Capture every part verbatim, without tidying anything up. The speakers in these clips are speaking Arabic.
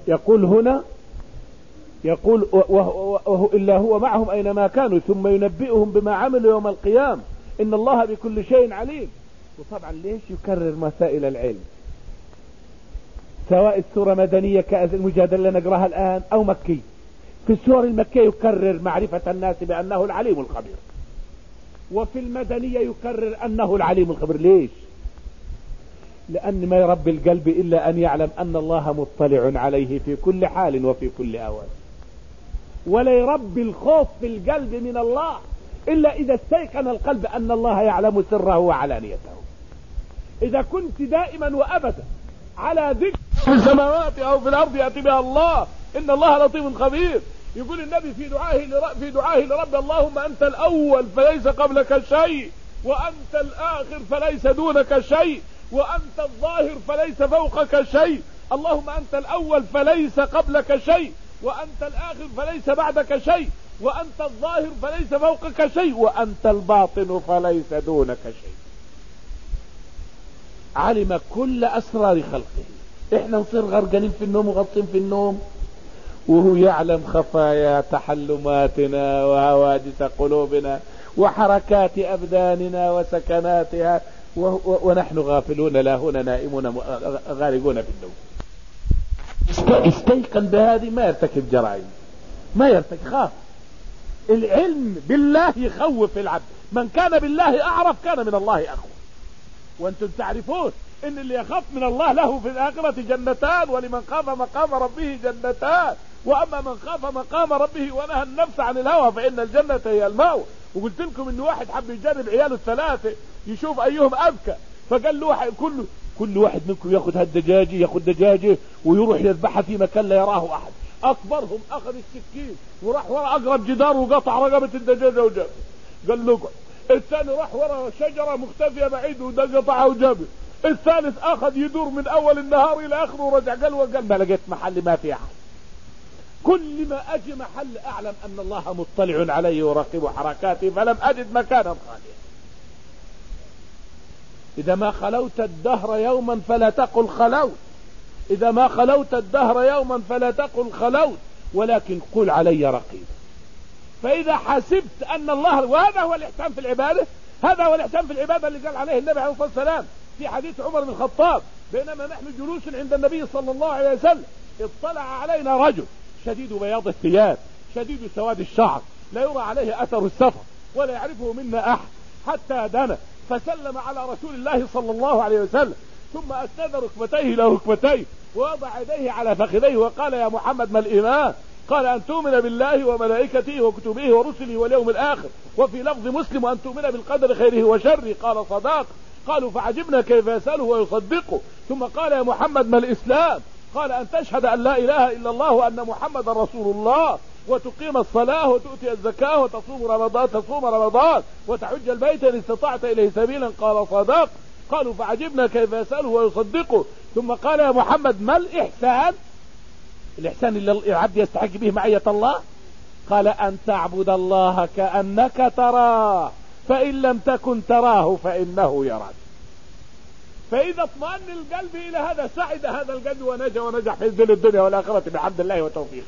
يقول هنا يقول وهو, وهو إلا هو معهم أينما كانوا ثم ينبئهم بما عملوا يوم القيامة إن الله بكل شيء عليم. وطبعا ليش يكرر مسائل العلم سواء السورة مدنية كالمجادلة نقراها الآن أو مكي؟ في السور المكية يكرر معرفة الناس بأنه العليم الخبير، وفي المدنية يكرر أنه العليم الخبير. ليش؟ لأن ما يربي القلب إلا أن يعلم أن الله مطلع عليه في كل حال وفي كل أوان، ولا يربي الخوف في القلب من الله إلا إذا استيقن القلب أن الله يعلم سره وعلانيته. إذا كنت دائما وأبدا على ذكر في السماوات أو في الأرض يأتي بها الله إن الله لطيف خبير. يقول النبي في دعائه في دعائه لرب اللهم أنت الأول فليس قبلك شيء، وأنت الآخر فليس دونك شيء، وأنت الظاهر فليس فوقك شيء. اللهم أنت الأول فليس قبلك شيء، وأنت الآخر فليس بعدك شيء، وأنت الظاهر فليس فوقك شيء، وأنت الباطن فليس دونك شيء. علم كل أسرار خلقه. احنا نصير غرقانين في النوم وغطين في النوم وهو يعلم خفايا تحلماتنا وهواجس قلوبنا وحركات أبداننا وسكناتها، ونحن غافلون لا هنا نائمون غارقون في النوم. استيقن بهذه ما يرتكب جرائم، ما يرتكب خاف. العلم بالله يخوف العبد. من كان بالله أعرف كان من الله أخوف. وانتم تعرفون ان اللي يخاف من الله له في الآخرة جنتان، ولمن خاف مقام ربه جنتان. واما من خاف مقام ربه ونهى النفس عن الهوى فإن الجنة هي المأوى. وقلت لكم ان واحد حب يجرب عياله الثلاثة يشوف ايهم اذكى، فقال له واحد كله كل واحد منكم ياخذ هالدجاجة ياخذ دجاجة ويروح يذبحها في مكان لا يراه احد. اكبرهم اخذ السكين وراح ورا اقرب جدار وقطع رقبة الدجاجة وجاب. قال له الثاني راح ورا شجرة مختفية بعيد وقطعها وجاب. الثالث اخذ يدور من اول النهار الى اخره ورجع قال وقال ما لقيت محل ما في احد. كل ما اجي محل اعلم ان الله مطلع علي وراقب حركاتي فلم اجد مكانا خاليا. اذا ما خلوت الدهر يوما فلا تقل خلوت، اذا ما خلوت الدهر يوما فلا تقل خلوت، ولكن قل علي رقيب. فاذا حسبت ان الله، وهذا هو الاحسان في العبادة، هذا هو الاحسان في العبادة اللي قال عليه النبي عليه الصلاة والسلام في حديث عمر بن الخطاب: بينما نحن جلوس عند النبي صلى الله عليه وسلم اطلع علينا رجل شديد بياض الثياب شديد سواد الشعر لا يرى عليه اثر السفر ولا يعرفه منا احد، حتى دنا فسلم على رسول الله صلى الله عليه وسلم، ثم اسند ركبتيه الى ركبتيه ووضع يديه على فخذيه وقال: يا محمد ما الايمان؟ قال: ان تؤمن بالله وملائكته وكتبه ورسله واليوم الاخر، وفي لفظ مسلم: وان تؤمن بالقدر خيره وشره. قال: صداق. قالوا: فعجبنا كيف يسأله ويصدقه. ثم قال: يا محمد ما الإسلام؟ قال: أن تشهد أن لا إله إلا الله وأن محمد رسول الله، وتقيم الصلاة وتؤتي الزكاة وتصوم رمضان تصوم رمضان وتحج البيت إن استطعت إليه سبيلا. قال: صدق. قالوا: فعجبنا كيف يسأله ويصدقه. ثم قال: يا محمد ما الإحسان؟ الإحسان اللي العبد يستحق به معية الله. قال: أن تعبد الله كأنك تراه فإن لم تكن تراه فإنه يراك. فإذا اطمأن القلب إلى هذا سعد هذا القلب ونجا ونجح في الدنيا الدنيا والآخرة بحمد الله وتوفيقه.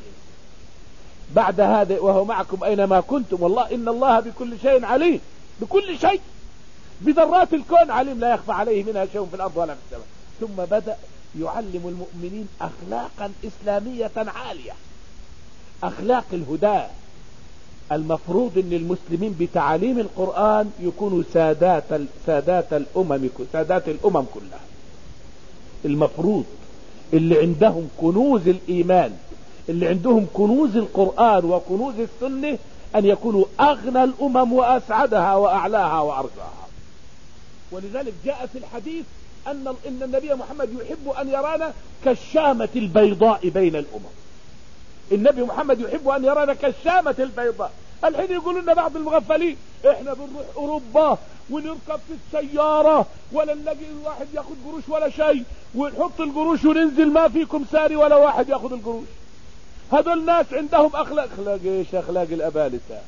بعد هذا: وهو معكم أينما كنتم والله إن الله بكل شيء عليم. بكل شيء، بذرات الكون عليم لا يخفى عليه منها شيء في الأرض ولا في السماء. ثم بدأ يعلم المؤمنين أخلاقا إسلامية عالية، أخلاق الهدى. المفروض ان المسلمين بتعاليم القرآن يكونوا سادات سادات الامم سادات الامم كلها. المفروض اللي عندهم كنوز الايمان، اللي عندهم كنوز القرآن وكنوز السنة، ان يكونوا اغنى الامم واسعدها واعلاها وارجاها. ولذلك جاء في الحديث ان ان النبي محمد يحب ان يرانا كالشامة البيضاء بين الامم. النبي محمد يحب ان يرانا كالشامة البيضاء. الحين يقولون لنا بعض المغفلين: احنا بنروح اوروبا ونركب في السيارة ولا نلاقي واحد ياخد قروش ولا شيء، ونحط القروش وننزل ما فيكم ساري ولا واحد ياخد القروش. هذول الناس عندهم اخلاق. اخلاق ايش؟ اخلاق الابالسة.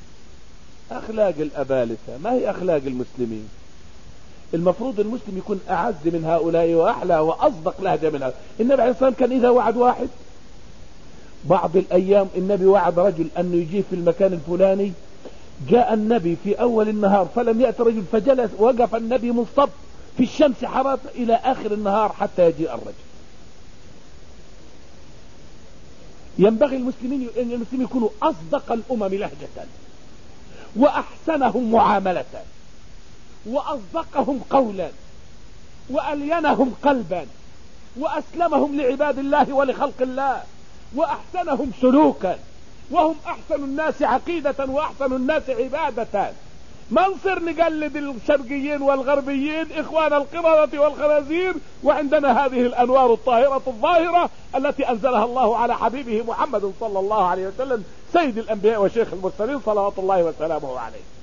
اخلاق الابالسة ما هي اخلاق المسلمين. المفروض المسلم يكون اعز من هؤلاء واحلى واصدق لهجة من هؤلاء. النبي عليه الصلاة والسلام كان اذا وعد واحد بعض الايام النبي وعد رجل انه يجي في المكان الفلاني، جاء النبي في اول النهار فلم يأتي رجل، فجلس وقف النبي مصطب في الشمس حرارة الى اخر النهار حتى يجيء الرجل. ينبغي المسلمين ان المسلمين يكونوا اصدق الامم لهجة، واحسنهم معاملة، واصدقهم قولا، والينهم قلبا، واسلمهم لعباد الله ولخلق الله، واحسنهم سلوكا، وهم احسن الناس عقيدة واحسن الناس عبادة. ما نصير نقلد الشرقيين والغربيين اخوان القردة والخنازير، وعندنا هذه الانوار الطاهرة الظاهرة التي انزلها الله على حبيبه محمد صلى الله عليه وسلم سيد الانبياء وشيخ المرسلين صلوات الله وسلامه عليه.